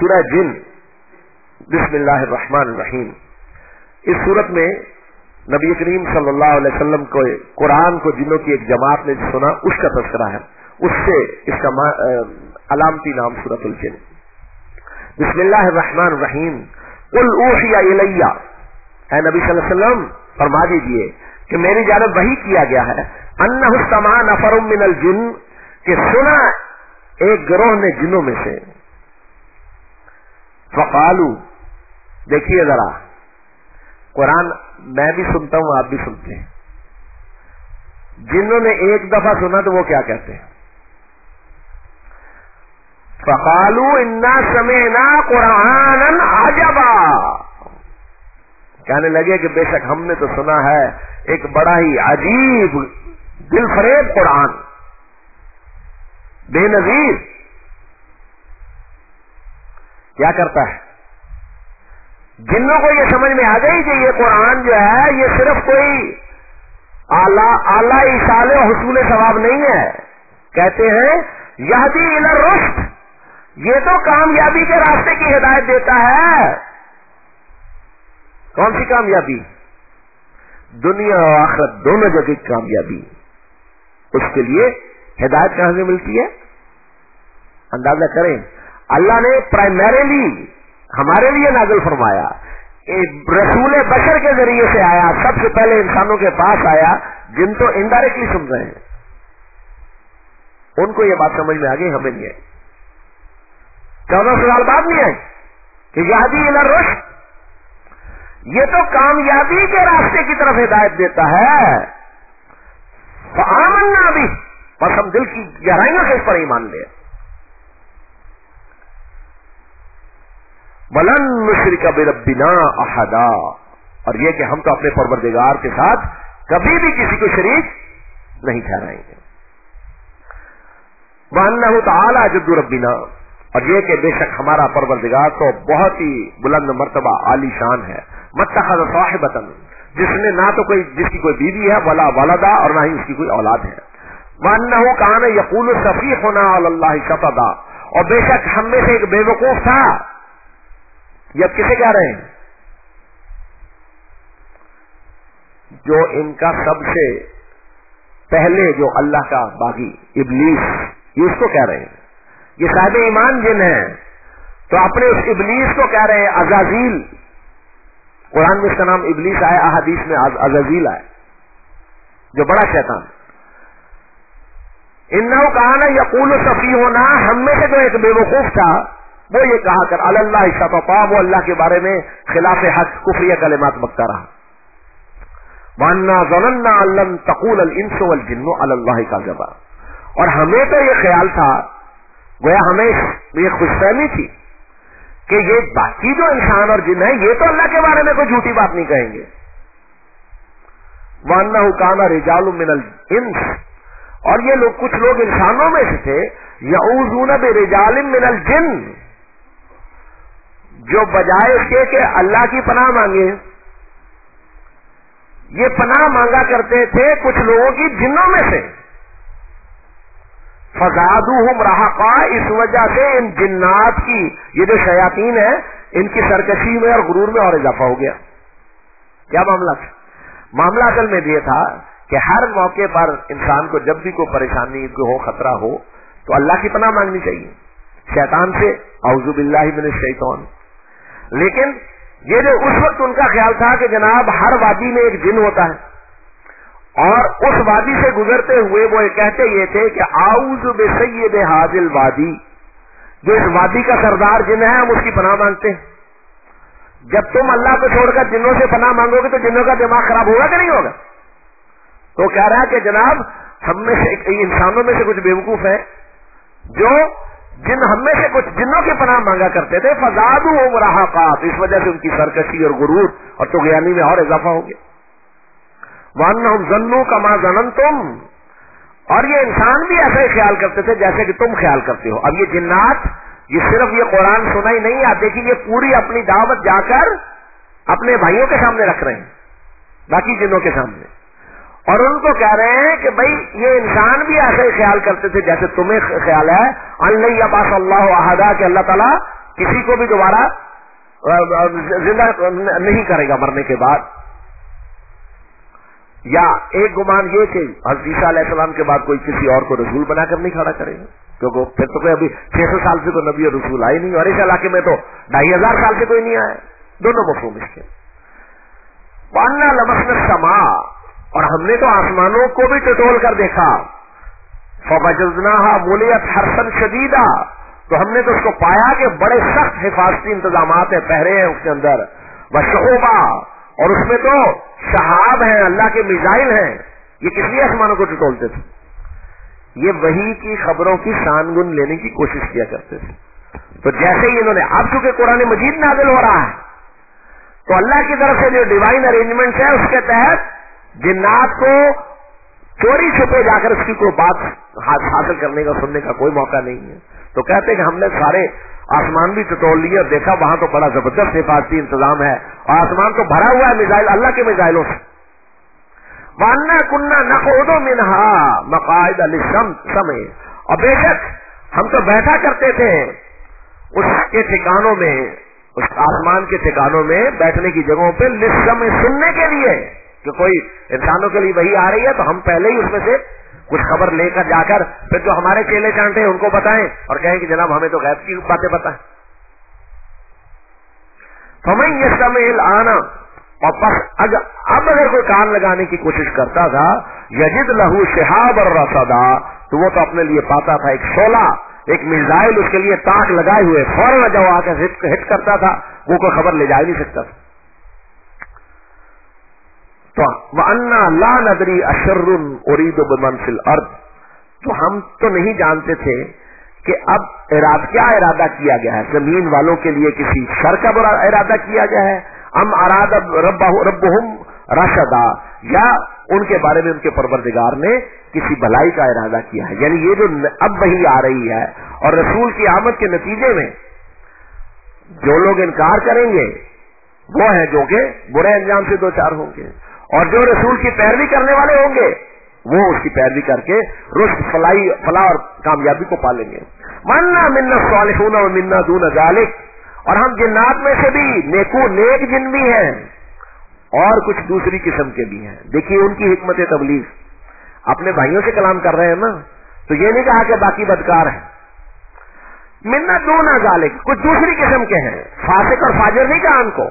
سورہ جن، بسم اللہ الرحمن الرحیم. اس صورت میں نبی کریم صلی اللہ علیہ وسلم کو قرآن کو جنوں کی ایک جماعت نے سنا، اس کا تذکرہ ہے. اس سے اس کا علامتی نام سورۃ الجن. بسم اللہ الرحمن الرحیم. قل اوحی الی، اے نبی صلی اللہ علیہ وسلم فرما دیجئے کہ میری جانب وحی کیا گیا ہے، انہ استمع نفر من الجن، کہ سنا ایک گروہ نے جنوں میں سے. فقالو، دیکھیے ذرا قرآن میں بھی سنتا ہوں آپ بھی سنتے ہیں. جنہوں نے ایک دفعہ سنا تو وہ کیا کہتے ہیں؟ فقالو انا سمعنا قرآنا عجبا، کہنے لگے کہ بے شک ہم نے تو سنا ہے ایک بڑا ہی عجیب دل فریب قرآن، بے نظیر. کیا کرتا ہے؟ جنوں کو یہ سمجھ میں آ گئی کہ یہ قرآن جو ہے یہ صرف کوئی اعلی ایصال و حصول ثواب نہیں ہے. کہتے ہیں یہدی الی الرشد، یہ تو کامیابی کے راستے کی ہدایت دیتا ہے. کون سی کامیابی؟ دنیا اور آخرت دونوں جگہ کی کامیابی. اس کے لیے ہدایت کہاں سے ملتی ہے؟ اندازہ کریں، اللہ نے پرائمریلی ہمارے لیے نازل فرمایا، رسول بشر کے ذریعے سے آیا، سب سے پہلے انسانوں کے پاس آیا. جن تو انڈائریکٹلی سن رہے ہیں ان کو یہ بات سمجھ میں آ گئی، ہمیں نہیں آئی. 1400 سال بعد نہیں آئی کہ یہدی الی الرشد، یہ تو کامیابی کے راستے کی طرف ہدایت دیتا ہے. فآمنا بہ، بس ہم دل کی گہرائیوں سے اس پر ایمان لے. وَلَن نُشْرِكَ بِرَبِّنَا أَحَدًا، اور یہ کہ ہم تو اپنے پروردگار کے ساتھ کبھی بھی کسی کو شریک نہیں ٹھہرائیں گے. وَأَنَّهُ تَعَالَى جَدُّ رَبِّنَا، اور یہ کہ بے شک ہمارا پروردگار تو بہت ہی بلند مرتبہ عالی شان ہے. مَتَّخَذَ صَاحِبَةً، جس نے نہ تو جس کی کوئی بیوی ہے، ولا ولدا، اور نہ ہی اس کی کوئی اولاد ہے. وَأَنَّهُ كَانَ يَقُولُ سَفِيهُنَا عَلَى اللَّهِ شَطَطًا، اور بے شک ہم میں سے ایک بے وقوف تھا. یہ اب کسے کہہ رہے ہیں؟ جو ان کا سب سے پہلے جو اللہ کا باغی ابلیس، یہ اس کو کہہ رہے ہیں. یہ صاحب ایمان جن ہیں تو اپنے اس ابلیس کو کہہ رہے ہیں عزازیل. قرآن میں اس کا نام ابلیس آیا، احادیث میں عزازیل آیا، جو بڑا شیطان. انہو کہانا یقول سفیہنا، ہم میں سے جو ایک بے وقوف تھا وہ یہ کہا کر اللہ شططا، وہ اللہ کے بارے میں خلاف حق کفریہ کلمات بکتا رہا. وَأَنَّا ظَنَنَّا أَن لَّن تَقُولَ الْإِنسُ وَالْجِنُّ عَلَى اللَّهِ كَذِبًا، اور ہمیں تو یہ خیال تھا، گویا ہمیں یہ خوش فہمی تھی کہ یہ باقی جو انسان اور جن ہے یہ تو اللہ کے بارے میں کوئی جھوٹی بات نہیں کہیں گے. وَأَنَّهُ كَانَ رِجَالٌ مِّنَ الْإِنسِ، اور یہ لوگ کچھ لوگ انسانوں میں سے تھے، يَعُوذُونَ بِرِجَالٍ مِّنَ الْجِنِّ، جو بجائے اس کے کہ اللہ کی پناہ مانگے، یہ پناہ مانگا کرتے تھے کچھ لوگوں کی جنوں میں سے. فزادوہم رہقا، اس وجہ سے ان جنات کی یہ جو شیاطین ہیں ان کی سرکشی میں اور غرور میں اور اضافہ ہو گیا. کیا معاملہ تھا؟ معاملہ اصل میں یہ تھا کہ ہر موقع پر انسان کو جب بھی کوئی پریشانی کو ہو، خطرہ ہو، تو اللہ کی پناہ مانگنی چاہیے، شیطان سے اعوذ باللہ من الشیطان. لیکن یہ جو اس وقت ان کا خیال تھا کہ جناب ہر وادی میں ایک جن ہوتا ہے، اور اس وادی سے گزرتے ہوئے وہ کہتے یہ تھے کہ اعوذ بسید ھذا الوادی، جو اس وادی کا سردار جن ہے ہم اس کی پناہ مانگتے ہیں. جب تم اللہ کو چھوڑ کر جنوں سے پناہ مانگو گے تو جنوں کا دماغ خراب ہوگا کہ نہیں ہوگا؟ تو کہہ رہا ہے کہ جناب ہم میں سے انسانوں میں سے کچھ بیوقوف ہیں جو ہم میں سے کچھ جنوں کی پناہ مانگا کرتے تھے. فزادوہم رہقا، اس وجہ سے ان کی سرکشی اور غرور اور طغیانی میں اور اضافہ ہو گیا. وَأَنَّهُمْ ظَنُّوا كَمَا ظَنَنْتُمْ، اور یہ انسان بھی ایسا ہی خیال کرتے تھے جیسے کہ تم خیال کرتے ہو. اب یہ جنات یہ صرف یہ قرآن سنا ہی نہیں، آپ دیکھیے یہ پوری اپنی دعوت جا کر اپنے بھائیوں کے سامنے رکھ رہے ہیں، باقی جنوں کے سامنے، اور ان کو کہہ رہے ہیں کہ بھائی یہ انسان بھی ایسے ہی خیال کرتے تھے جیسے تمہیں خیال ہے. ان لن یبعث اللہ احدا، کہ اللہ تعالیٰ کسی کو بھی دوبارہ زندہ نہیں کرے گا مرنے کے بعد. یا ایک گمان یہ کہ حضرت عیسیٰ علیہ السلام کے بعد کوئی کسی اور کو رسول بنا کر نہیں کھڑا کرے گا, کیونکہ پھر تو کوئی ابھی 600 سال سے تو نبی اور رسول آئے نہیں, اور اس علاقے میں تو 2500 سال سے کوئی نہیں آیا. دونوں مفہوم اس کے. وَأَنَّا لَمَسْنَا السَّمَاءَ, اور ہم نے تو آسمانوں کو بھی ٹٹول کر دیکھا. فَوَجَدْنَاهَا مُلِئَتْ حَرْسًا شَدِيدًا, تو ہم نے تو اس کو پایا کہ بڑے سخت حفاظتی انتظامات ہیں, پہرے ہیں اس کے اندر. وَشُعُوبًا, اور اس میں تو شہاب ہیں, اللہ کے میزائل ہیں. یہ کس لیے آسمانوں کو ٹٹولتے تھے؟ یہ وحی کی خبروں کی شان گن لینے کی کوشش کیا کرتے تھے. تو جیسے ہی انہوں نے, اب چونکہ قرآن مجید نازل ہو رہا ہے تو اللہ کی طرف سے جو ڈیوائن ارینجمنٹ ہے اس کے تحت جنات کو چوری چھپے جا کر اس کی کوئی بات حاصل کرنے کا, سننے کا کوئی موقع نہیں ہے. تو کہتے ہیں کہ ہم نے سارے آسمان بھی ٹٹول لیے اور دیکھا وہاں تو بڑا زبردست حفاظتی انتظام ہے, اور آسمان تو بھرا ہوا ہے میزائل, اللہ کے میزائلوں سے. وَأَنَّا كُنَّا نَقْعُدُ مِنْهَا مَقَاعِدَ لِلسَّمْعِ, اور بے شک ہم تو بیٹھا کرتے تھے اس کے ٹھکانوں میں, اس آسمان کے ٹھکانوں میں بیٹھنے کی جگہوں پہ, لِلسَّمْعِ, سننے کے لیے کہ کوئی انسانوں کے لیے وہی آ رہی ہے تو ہم پہلے ہی اس میں سے کچھ خبر لے کر جا کر پھر جو ہمارے چیلے چانٹے ہیں ان کو بتائیں اور کہیں کہ جناب ہمیں تو غیب کی باتیں بتائیں. فَمَن يَسْتَمِعِ الْآنَ, اور پس اب اگر کوئی کان لگانے کی کوشش کرتا تھا, یجد لہو شہابا رصدا, تو وہ تو اپنے لیے پاتا تھا ایک شعلہ, ایک میزائل اس کے لیے تاک لگائے ہوئے, فوراً جب آ کر ہٹ کرتا تھا وہ کوئی خبر لے جا نہیں سکتا تھا. تو وَأَنَّا لَا نَدْرِي أَشَرٌّ أُرِيدُ بِمَنْ فِي الْأَرْضِ, تو ہم تو نہیں جانتے تھے کہ اب کیا ارادہ کیا گیا ہے, زمین والوں کے لیے کسی شر کا ارادہ کیا گیا ہے, ام اراد ربہم رشدا, یا ان کے بارے میں ان کے پروردگار نے کسی بھلائی کا ارادہ کیا ہے. یعنی یہ جو اب وحی آ رہی ہے اور رسول کی آمد کے نتیجے میں جو لوگ انکار کریں گے وہ ہیں جو کہ برے انجام سے دو چار ہوں گے, اور جو رسول کی پیروی کرنے والے ہوں گے وہ اس کی پیروی کر کے رشد فلاح اور کامیابی کو پالیں گے. مَنَّا مِنَّا الصَّالِحُونَ وَمِنَّا دُونَ ذَلِكَ, اور ہم جنات میں سے بھی نیک جن بھی ہیں اور کچھ دوسری قسم کے بھی ہیں. دیکھیے ان کی حکمت تبلیغ, اپنے بھائیوں سے کلام کر رہے ہیں نا, تو یہ نہیں کہا کہ باقی بدکار ہیں. مِنَّا دُونَ ذَلِكَ, کچھ دوسری قسم کے ہیں, فاسق اور فاجر نہیں کہا ان کو.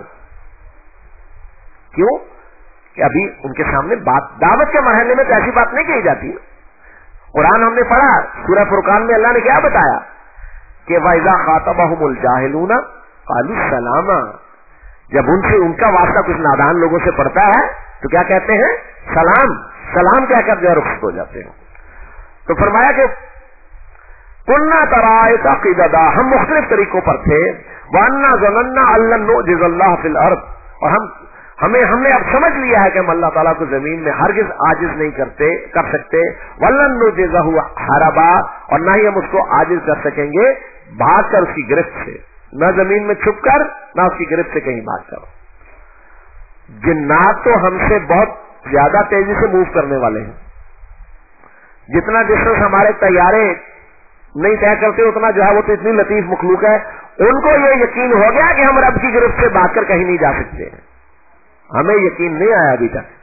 کیوں کہ ابھی ان کے سامنے دعوت کے مرحلے میں تو ایسی بات نہیں کہی جاتی. قرآن ہم نے پڑھا, سورہ فرقان میں اللہ نے کیا بتایا کہ وَإِذَا خَاطَبَهُمُ الْجَاهِلُونَ قَالُوا سَلَامًا, جب ان سے ان کا واسطہ کچھ نادان لوگوں سے پڑتا ہے تو کیا کہتے ہیں, سلام. سلام کہہ کر جو ہے رخصت ہو جاتے ہیں. تو فرمایا کہ كُنَّا طَرَائِقَ قِدَدًا, ہم مختلف طریقوں پر تھے. وَأَنَّا ظَنَنَّا أَن لَّن نُعْجِزَ اللَّهَ فِي الْأَرْضِ, اور ہم نے اب سمجھ لیا ہے کہ ہم اللہ تعالیٰ کو زمین میں ہرگز عاجز نہیں کر سکتے. وَلَن نُعْجِزَهُ هَرَبًا, اور نہ ہی ہم اس کو عاجز کر سکیں گے بھاگ کر اس کی گرفت سے, نہ زمین میں چھپ کر نہ اس کی گرفت سے کہیں بھاگ کر. جنات تو ہم سے بہت زیادہ تیزی سے موو کرنے والے ہیں. جتنا ڈسٹینس ہمارے طیارے نہیں طے کرتے اتنا جو ہے وہ تو اتنی لطیف مخلوق ہے, ان کو یہ یقین ہو گیا کہ ہم رب کی گرفت سے بھاگ کر کہیں نہیں جا سکتے. ہمیں یقین نہیں آیا ابھی تک.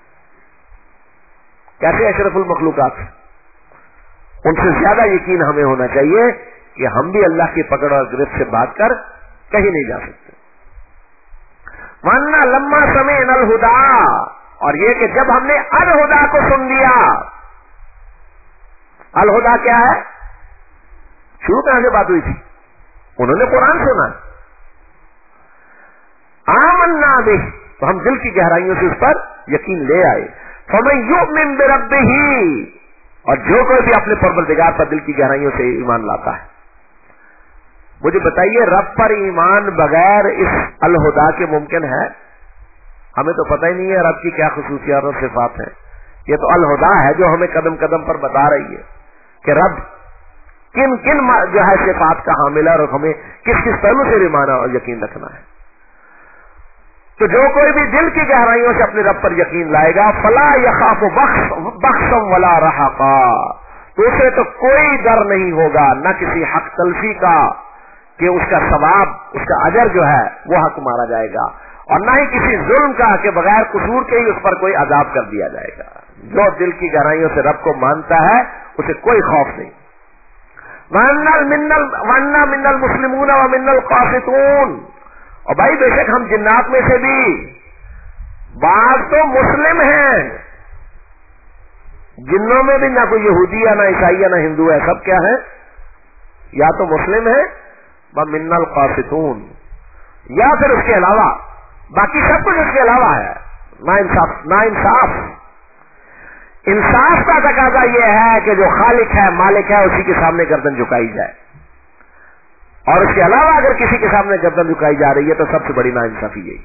کیسے اشرف المخلوقات, ان سے زیادہ یقین ہمیں ہونا چاہیے کہ ہم بھی اللہ کی پکڑ اور گرفت سے بھاگ کر کہیں نہیں جا سکتے. وَأَنَّا لَمَّا سَمِعْنَا الْهُدَىٰ, اور یہ کہ جب ہم نے الہدا کو سن لیا. الہدا کیا ہے, شروع کہاں سے بات ہوئی تھی, انہوں نے قرآن سنا. آمنا بہ, تو ہم دل کی گہرائیوں سے اس پر یقین لے آئے. فَمَن يُؤْمِن بِرَبِّهِ, اور جو کوئی بھی اپنے پروردگار پر دل کی گہرائیوں سے ایمان لاتا ہے. مجھے بتائیے رب پر ایمان بغیر اس الہدا کے ممکن ہے؟ ہمیں تو پتہ ہی نہیں ہے رب کی کیا خصوصیات اور صفات ہیں. یہ تو الہدا ہے جو ہمیں قدم قدم پر بتا رہی ہے کہ رب کن کن جو ہے صفات کا حامل ہے اور ہمیں کس کس پہلو سے ایمان اور یقین رکھنا ہے. تو جو کوئی بھی دل کی گہرائیوں سے اپنے رب پر یقین لائے گا, فلا یخاف بخسا ولا رہقا, تو اسے تو کوئی ڈر نہیں ہوگا, نہ کسی حق تلفی کا کہ اس کا ثواب، اس کا اجر جو ہے وہ حق مارا جائے گا، اور نہ ہی کسی ظلم کا کہ بغیر قصور کے ہی اس پر کوئی عذاب کر دیا جائے گا۔ جو دل کی گہرائیوں سے رب کو مانتا ہے اسے کوئی خوف نہیں۔ وَأَنَّا مِنَّ الْمُسْلِمُونَ وَمِنَّ الْقَاسِطُونَ، اور بھائی بے شک ہم جنات میں سے بھی بعض تو مسلم ہیں، جنوں میں بھی نہ کوئی یہودی ہے، نہ عیسائی ہے، نہ ہندو ہے، سب کیا ہے؟ یا تو مسلم ہے وَمِنَّ الْقَاسِطُونَ، یا پھر اس کے علاوہ باقی سب کچھ اس کے علاوہ ہے۔ انصاف کا تقاضا یہ ہے کہ جو خالق ہے، مالک ہے، اسی کے سامنے گردن جھکائی جائے، اور اس کے علاوہ اگر کسی کے سامنے گردن جھکائی جا رہی ہے تو سب سے بڑی ناانصافی یہی۔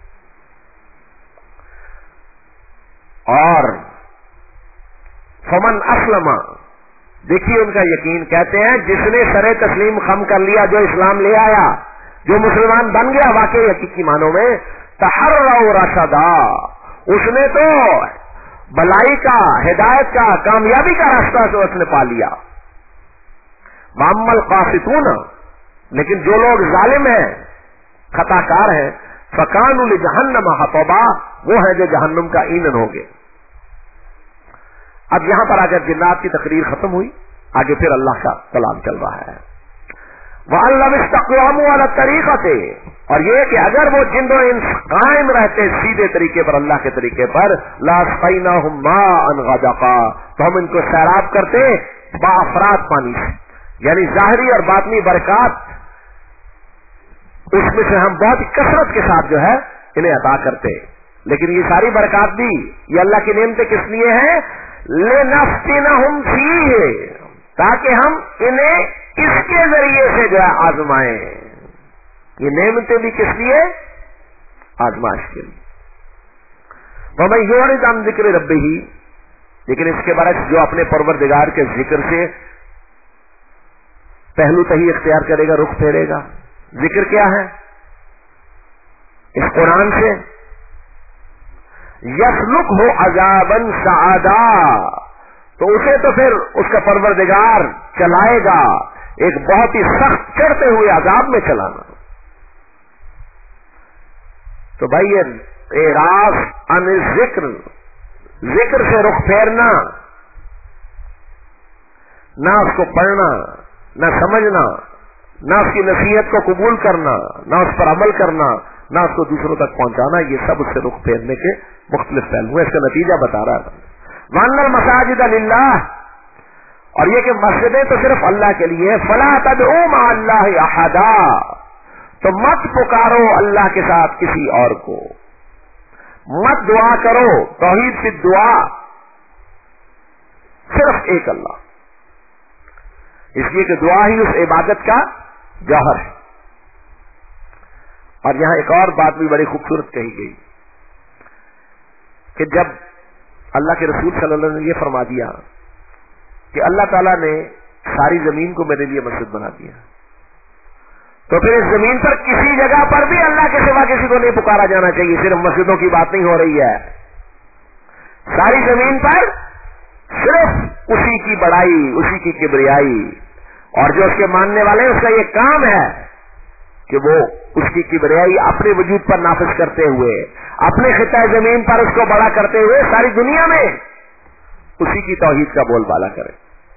اور فمن اسلم، دیکھیے ان کا یقین، کہتے ہیں جس نے سر تسلیم خم کر لیا، جو اسلام لے آیا، جو مسلمان بن گیا واقعی حقیقی معنوں میں، تحروا رشدا، اس نے تو بلائی کا، ہدایت کا، کامیابی کا راستہ سے اس نے پا لیا۔ واما القاسطون، لیکن جو لوگ ظالم ہیں، خطا کار ہیں، فکانوا لجہنم حطبا، وہ ہیں جو جہنم کا ایندھن ہوں گے۔ اب یہاں پر اگر جنات کی تقریر ختم ہوئی، آگے پھر اللہ کا کلام چل رہا ہے۔ وَأَن لَّمْ اسْتَقَامُوا عَلَى الطَّرِيقَةِ، اور یہ کہ اگر وہ جن و انس قائم رہتے سیدھے طریقے پر، اللہ کے طریقے پر، لَأَسْقَيْنَاهُم مَّاءً غَدَقًا، تو ہم ان کو سیراب کرتے بافراد پانی سے، یعنی ظاہری اور باطنی برکات اس میں سے ہم بہت کثرت کے ساتھ جو ہے انہیں عطا کرتے۔ لیکن یہ ساری برکات بھی، یہ اللہ کی نعمتیں کس لیے ہیں؟ لِنَفْتِنَهُمْ فِيهِ، تاکہ ہم انہیں اس کے ذریعے سے جو ہے آزمائیں۔ یہ نعمتیں بھی کس لیے؟ آزمائش کے لیے۔ وَمَن يُعْرِضْ عَن ذِكْرِ رَبِّهِ، لیکن اس کے برعکس جو اپنے پروردگار کے ذکر سے پہلو تہی اختیار کرے گا، رخ پھیرے گا۔ ذکر کیا ہے؟ اس قرآن سے یسلکہ عذابا صعدا، تو اسے تو پھر اس کا پروردگار چلائے گا ایک بہت ہی سخت چڑھتے ہوئے عذاب میں چلانا۔ تو بھائی یہ اعراض عن ذکر، ذکر سے رخ پھیرنا، نہ اس کو پڑھنا، نہ سمجھنا، نہ اس کی نصیحت کو قبول کرنا، نہ اس پر عمل کرنا، نہ اس کو دوسروں تک پہنچانا، یہ سب اس سے رخ پھیرنے کے مختلف پہلو ہیں۔ اس کا نتیجہ بتا رہا ہے۔ وَأَنَّ الْمَسَاجِدَ لِلَّهِ، اور یہ کہ مسجدیں تو صرف اللہ کے لیے، فَلَا تَدْعُوا مَعَ اللَّهِ أَحَدًا، تو مت پکارو اللہ کے ساتھ کسی اور کو، مت دعا کرو، توحید فی الدعا، صرف ایک اللہ، اس لیے کہ دعا ہی اس عبادت کا جوہر ہے۔ اور یہاں ایک اور بات بھی بڑی خوبصورت کہی گئی کہ جب اللہ کے رسول صلی اللہ علیہ وسلم نے یہ فرما دیا کہ اللہ تعالیٰ نے ساری زمین کو میرے لیے مسجد بنا دیا، تو پھر اس زمین پر کسی جگہ پر بھی اللہ کے سوا کسی کو نہیں پکارا جانا چاہیے۔ صرف مسجدوں کی بات نہیں ہو رہی ہے، ساری زمین پر صرف اسی کی بڑائی، اسی کی کبریائی، اور جو اس کے ماننے والے ہیں اس کا یہ کام ہے کہ وہ اس کی کبریائی اپنے وجود پر نافذ کرتے ہوئے، اپنے خطہ زمین پر اس کو بڑا کرتے ہوئے ساری دنیا میں اسی کی توحید کا بول بالا کرے۔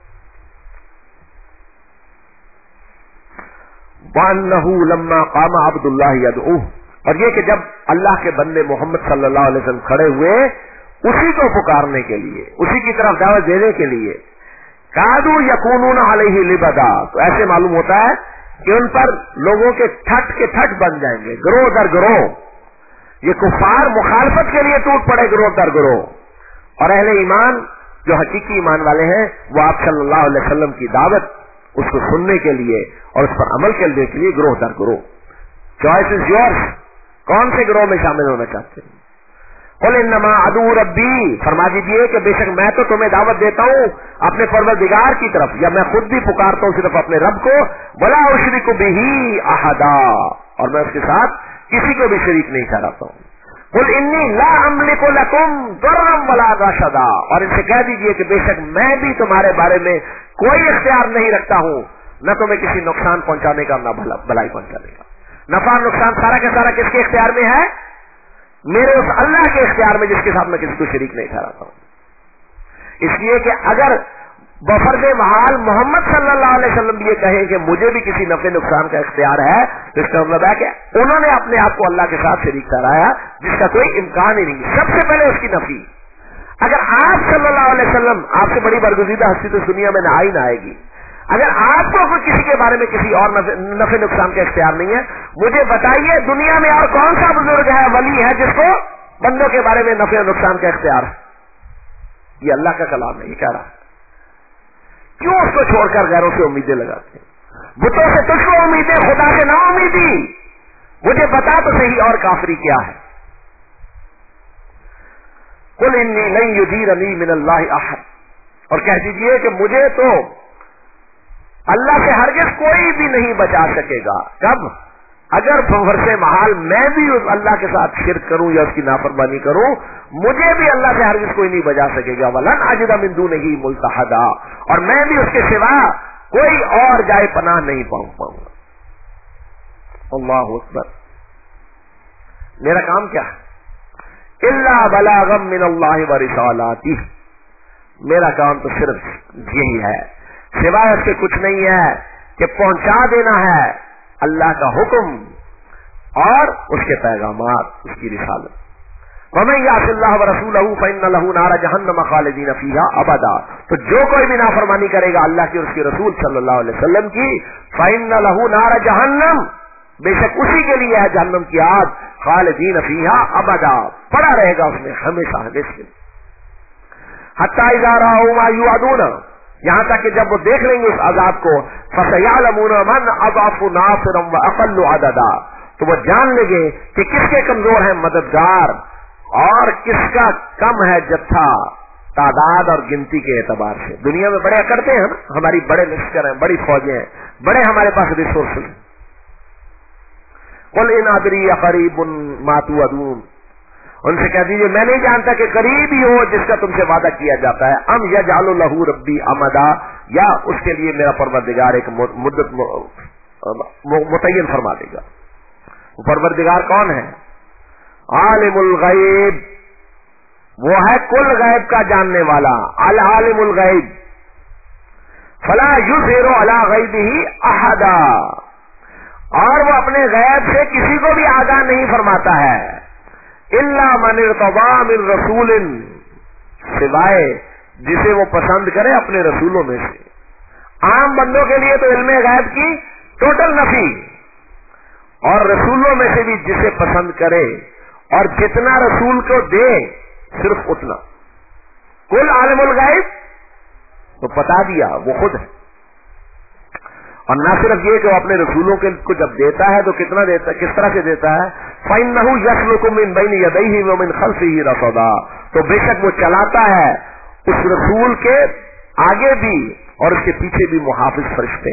وَأَنَّهُ لَمَّا قَامَ عَبْدُ اللَّهِ يَدْعُوهُ، اور یہ کہ جب اللہ کے بندے محمد صلی اللہ علیہ وسلم کھڑے ہوئے اسی کو پکارنے کے لیے، اسی کی طرف دعوت دینے کے لیے، کادوا یکونون علیہ لبدا، تو ایسے معلوم ہوتا ہے کہ ان پر لوگوں کے ٹھٹ بن جائیں گے، گروہ در گروہ، یہ کفار مخالفت کے لیے ٹوٹ پڑے گروہ در گروہ، اور اہل ایمان جو حقیقی ایمان والے ہیں وہ آپ صلی اللہ علیہ وسلم کی دعوت اس کو سننے کے لیے اور اس پر عمل کرنے کے لیے گروہ در گروہ۔ چوائس از یورس، کون سے گروہ میں شامل ہونا چاہتے ہیں؟ قل انما ادعو ربی، فرما دیجیے کہ بے شک میں تو تمہیں دعوت دیتا ہوں اپنے پروردگار کی طرف، یا میں خود بھی پکارتا ہوں صرف اپنے رب کو، ولا اشرک بہ احدا، اور میں اس کے ساتھ کسی کو بھی شریک نہیں ٹھہراتا ہوں۔ قل انی لا املک لکم ضرا ولا رشدا، اور ان سے کہہ دیجیے کہ بے شک میں بھی تمہارے بارے میں کوئی اختیار نہیں رکھتا ہوں، न तुम्हें किसी नुकसान पहुंचाने का, न भलाई पहुंचाने का। नफा नुकसान सारा का सारा किसके इख्तियार में है? मेरे उस अल्लाह के इख्तियार में जिसके साथ मैं किसी को शरीक नहीं ठहराता हूं। इसलिए कि अगर बफर्ज महाल मोहम्मद सल्लल्लाहु अलैहि वसल्लम ये कहे कि मुझे भी किसी नफे नुकसान का इख्तियार है, तो इसका मतलब है कि उन्होंने अपने आप को अल्लाह के साथ शरीक ठहराया, जिसका कोई इम्कान ही नहीं। सबसे पहले उसकी नफी। अगर आप सल्लल्लाहु अलैहि वसल्लम, आपसे बड़ी बरगुज़ीदा हस्ती तो दुनिया में ना आएगी, अगर आपको कोई किसी के बारे में किसी और नफे नुकसान का इख्तियार नहीं है, मुझे बताइए दुनिया में और कौन सा बुजुर्ग है, वली है, जिसको बंदों के बारे में नफे नुकसान का इख्तियार है? ये अल्लाह का कलाम है, ये कह रहा है। क्यों उसको छोड़कर गैरों से उम्मीदें लगाते हैं? बुतों से तुझको उम्मीदें, खुदा से ना उम्मीदी। मुझे बता तो सही और काफरी क्या है। कुल इन्नी लन युजीरनी मिनल्लाहि अहद, और कह दीजिए कि मुझे तो अल्लाह से हरगिज़ कोई भी नहीं बचा सकेगा। कब? अगर बफर्ज़े महाल मैं भी उस अल्लाह के साथ शिर्क करूं या उसकी नाफरमानी करूं, मुझे भी अल्लाह से हरगिज़ कोई नहीं बचा सकेगा। वलन अजिद मिन दुनिही मुल्तहदा, और मैं भी उसके सिवा कोई और जाए पनाह नहीं पाऊंगा। अल्लाहु अकबर। मेरा काम क्या है? इल्ला बलागम मिनल्लाहि व रिसालातिही, मेरा काम तो सिर्फ यही है, सिवाय उसके कुछ नहीं है कि पहुंचा देना है अल्लाह का हुक्म और उसके पैगामात, उसकी रिसालत। वमन यासिल्लाह व रसूलहू फइन्न लहू नार जहन्नम खालिदीन फीहा अबदा, तो जो कोई भी नाफरमानी करेगा अल्लाह की और उसके रसूल सल्लल्लाहु अलैहि वसल्लम की, फइन्न लहू नार जहन्नम, बेशक उसी के लिए है जहन्नम की आग, खालिदीन फीहा अबदा, पड़ा रहेगा उसमें हमेशा हमेशा। हत्ता इज़ा राऊ मा युअदून, यहां तक कि जब वो देख लेंगे उस अजाब को, फसयअलमून मन अज़अफ़ु नासिरन व अक़ल्लु अददा, तो वो जान लेंगे कि किसके कमजोर है मददगार और किसका कम है जत्था, तादाद और गिनती के एतबार से। दुनिया में बड़े करते हैं, हमारी बड़े लश्कर हैं, बड़ी फौजें हैं, बड़े हमारे पास रिसोर्सेज हैं। कुल इन अदरी क़रीबुन मा तुअदून, उनसे कह दीजिए मैं नहीं जानता कि करीब ही हो जिसका तुमसे वादा किया जाता है। अम यजअलु लहू रब्बी अमदा, या उसके लिए मेरा परवरदिगार एक मुद्दत मुतय्यन फरमा देगा। वो परवरदिगार कौन है? आलिमुल गैब, वो है कुल गैब का जानने वाला। अल आलिमुल गैब फला युज़हिरु अला गैबिही अहदा, और वो अपने गैब से किसी को भी आगाह नहीं फरमाता है। इल्ला मन इर्तज़ा मिन रसूलिन, सिवाय जिसे वो पसंद करे अपने रसूलों में से। आम बंदों के लिए तो इल्मे गैब की टोटल नफी, और रसूलों में से भी जिसे पसंद करे, और जितना रसूल को दे सिर्फ उतना। कुल आलिमुल गैब तो बता दिया वो खुद है, और ना सिर्फ ये कि वो अपने रसूलों को जब देता है तो कितना देता है, किस तरह से देता है। फ़इन्नहु यस्लुकु मिन बैनि यदैहि व मिन खल्फिही रसदा, तो बेशक वो चलाता है उस रसूल के आगे भी और उसके पीछे भी मुहाफिज फरिश्ते।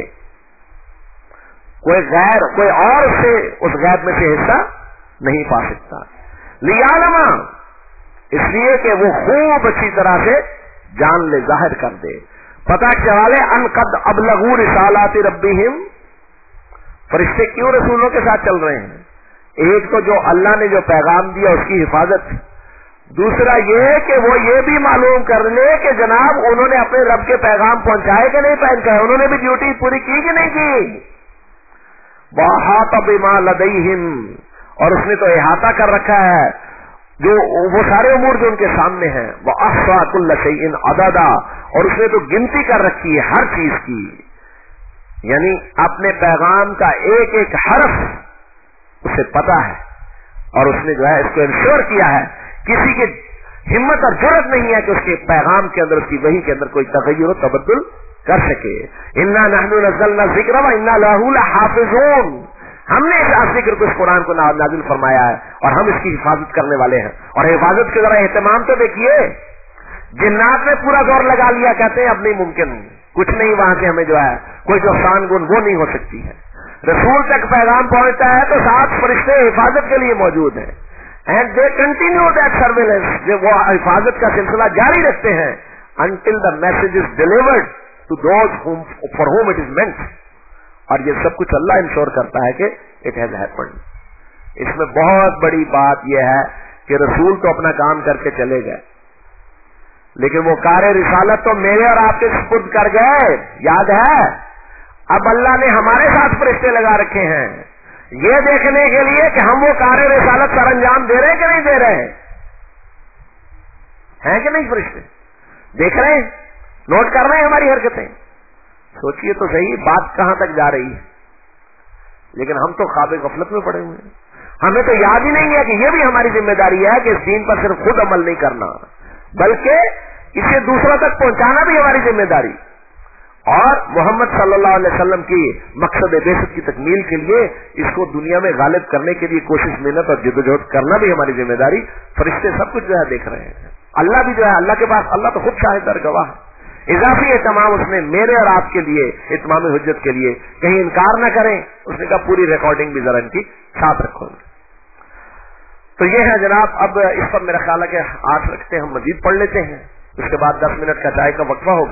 कोई और से उस गैब में से हिस्सा नहीं पा सकता। लियालमा, इसलिए कि वो खूब अच्छी तरह से जान ले, जाहिर कर दे, पता चला ले अनकद अबलगू रिसालाति रब्बिहिम, फरिश्ते क्यों रसूलों के साथ चल रहे हैं। एक तो जो अल्लाह ने जो पैगाम दिया उसकी हिफाजत, दूसरा ये कि वो ये भी मालूम कर ले कि जनाब उन्होंने अपने रब के पैगाम पहुंचाए कि नहीं पहुंचाए, उन्होंने भी ड्यूटी पूरी की कि नहीं की। वहात बिमा लदैहिम, और उसने तो इहाता कर रखा है जो वो सारे उमूर जो उनके सामने हैं। वह अहसा कुल्ल शैइन अददा, और उसने तो गिनती कर रखी है हर चीज की, यानी अपने पैगाम का एक एक हर्फ उसे पता है, और उसने जो है इसको इंश्योर किया है किसी की हिम्मत और जरूरत नहीं है कि उसके पैगाम के अंदर, उसकी वही के अंदर कोई तगय्युर तबद्दुल कर सके। इन्ना नहनु नज़्ज़लना ज़िक्र व इन्ना लहू लहाफ़िज़ून, हमने इस जिक्र को, इस कुरान को नाज़िल फरमाया है और हम इसकी हिफाजत करने वाले हैं। और हिफाजत के जरा एहतमाम तो देखिए, जिन्नात ने पूरा जोर लगा लिया, कहते हैं अब नहीं मुमकिन, कुछ नहीं, वहां से हमें जो है कोई जो शान गुण वो नहीं हो सकती है। रसूल तक पैगाम पहुंचता है तो 7 फरिश्ते हिफाजत के लिए मौजूद हैं, and they continue that surveillance, जो वो हिफाजत का सिलसिला जारी रखते हैं until the message is delivered to those whom for whom it is meant, اور یہ سب کچھ اللہ انشور کرتا ہے کہ اٹ ہیز ہیپنڈ. اس میں بہت بڑی بات یہ ہے کہ رسول تو اپنا کام کر کے چلے گئے، لیکن وہ کار رسالت تو میرے اور آپ کے سپرد کر گئے. یاد ہے؟ اب اللہ نے ہمارے ساتھ فرشتے لگا رکھے ہیں یہ دیکھنے کے لیے کہ ہم وہ کار رسالت سر انجام دے رہے ہیں کہ نہیں دے رہے ہیں کہ نہیں. فرشتے دیکھ رہے ہیں، نوٹ کر رہے ہیں ہماری حرکتیں. سوچئے تو صحیح بات کہاں تک جا رہی ہے. لیکن ہم تو خواب غفلت میں پڑے ہوئے ہیں. ہمیں تو یاد ہی نہیں ہے کہ یہ بھی ہماری ذمہ داری ہے کہ اس دین پر صرف خود عمل نہیں کرنا بلکہ اسے دوسروں تک پہنچانا بھی ہماری ذمہ داری، اور محمد صلی اللہ علیہ وسلم کی مقصد بعثت کی تکمیل کے لیے اس کو دنیا میں غالب کرنے کے لیے کوشش محنت اور جدوجہد کرنا بھی ہماری ذمہ داری. فرشتے سب کچھ جو ہے دیکھ رہے ہیں. اللہ بھی جو ہے اللہ کے پاس اللہ تو خود شاہد اور گواہ. اضافی اہتمام اس نے میرے اور آپ کے لیے اتمام حجت کے لیے کہیں انکار نہ کریں. اس نے کہا پوری ریکارڈنگ بھی ذرا ان کی ساتھ رکھو. تو یہ ہے جناب. اب اس پر میرا خیال ہے کہ 8 رکھتے ہم مزید پڑھ لیتے ہیں، اس کے بعد 10 منٹ کا چائے کا وقفہ ہوگا.